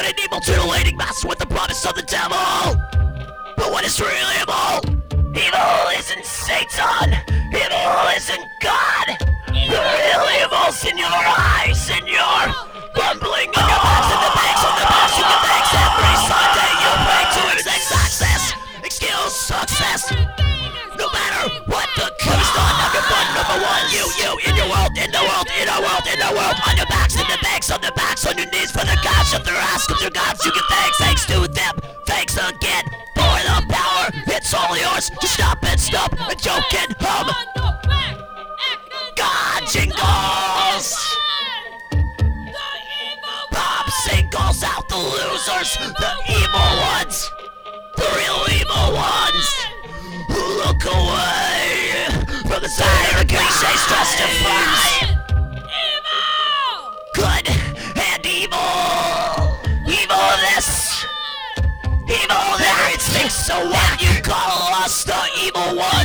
an evil titillating master with the promise of the devil. But what is real evil? Evil isn't Satan. Evil isn't God. The real evil's in your eyes and your bumbling on your backs and the backs on the backs. You give thanks every Sunday. You pray to his success. Excuse success. No matter what the cost on number one, you, in your world, in the world, in our world, in the world, on your backs, in the backs, on the backs, on your knees for the gods of their ass, of their gods, you give thanks to them, thanks again, for the power, it's all yours, to stop and stop, a joke and hum, God jingles, pop singles out the losers, the evil ones, the real evil ones. Look away from the side of cliches justify good and evil. Evil this, evil that. So what you call us the evil one?